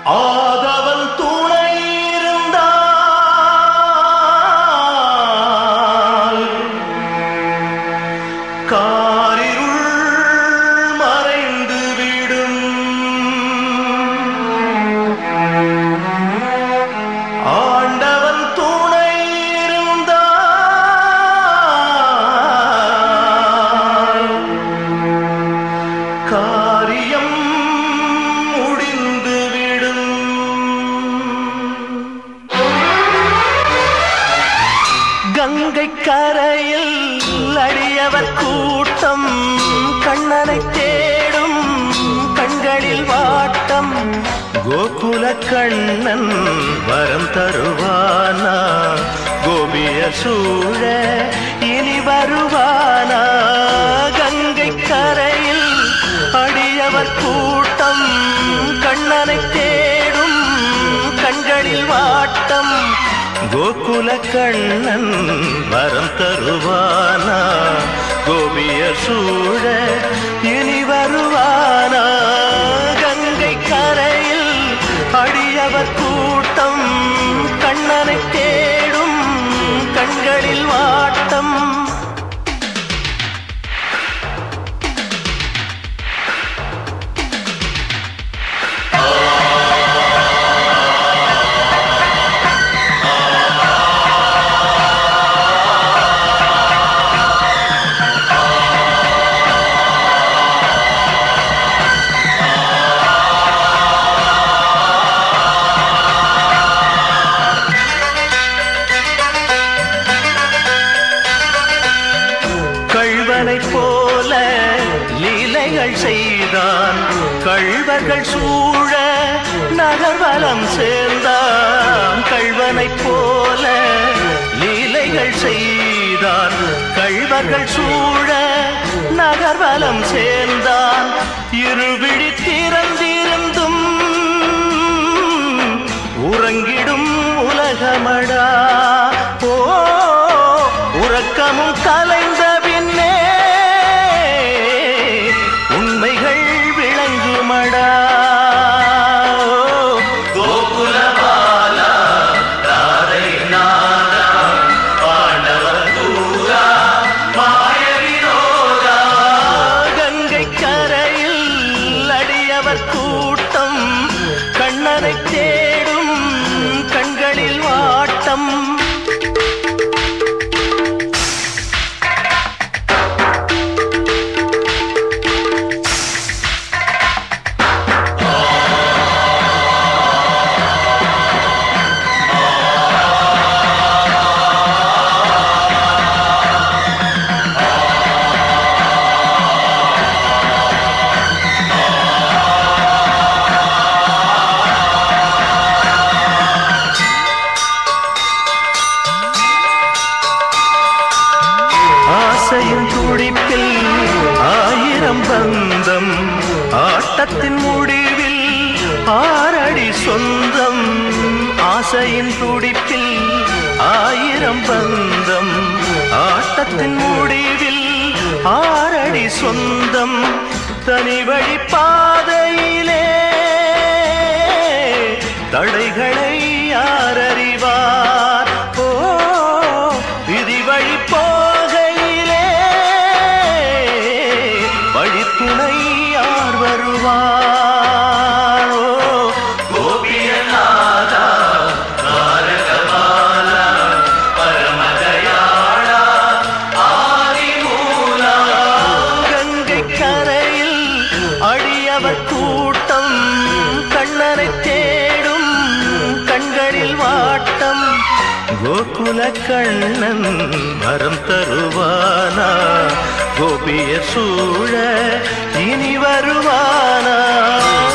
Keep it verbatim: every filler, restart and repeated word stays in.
ஆதவன் துணை இருந்தால் காரிருள் மறைந்து விடும். ஆண்டவன் துணை இருந்தால் காரியம் கங்கை கரையில் அடியவர் கூட்டம் கண்ணனை தேடும் கண்களில் வாட்டம். கோகுல கண்ணன் வரம் தருவானா கோபிய சூழ இனி வருவானா. கங்கை கரையில் அடியவர் கூட்டம் கண்ணனை தேடும் கண்களில் வாட்டம். கோகுல கண்ணன் வரம் தருவானா கோபிய சூழ இனி வருவானா. கங்கை கரையில் அடியவர் கூட்டம் கண்ணனை தேடும் கண்களில் வாட்டம். போல லீலைகள் செய்தான் கள்வர்கள் சூழ நகர்வலம் சேர்ந்தான். கள்வனை போல லீலைகள் செய்தான் கள்வர்கள் சூழ நகர்வலம் சேர்ந்தான். இருவிழி திறந்திருந்தும் உறங்கிடும் உலகமடா. ஓ உறக்கமும் கலைந்த கூட்டம் கண்ணனை தேடும் கண்களில் வாட்டம். ஆசையின் துடிப்பில் ஆயிரம் பந்தம் ஆட்டத்தின் முடிவில் ஆறடி சொந்தம். ஆசையின் துடிப்பில் ஆயிரம் பந்தம் ஆட்டத்தின் முடிவில் ஆறடி சொந்தம். தனி வழி பாதையிலே தடைகளை யார் அறிவார். ஓ விதி வழி போகையிலே வழித்துணை யார் வருவார். ஓ கோபியநாதா தாரகபாலா பரமதயாளா ஆதிமூலா. கங்கை கரையில் அடியவர் கூட்டம் கண்ணனை தேடும் கண்களில் வாட்டம். கோகுல கண்ணன் வரம் தருவானா கோபிய சூழ இனி வருவானா.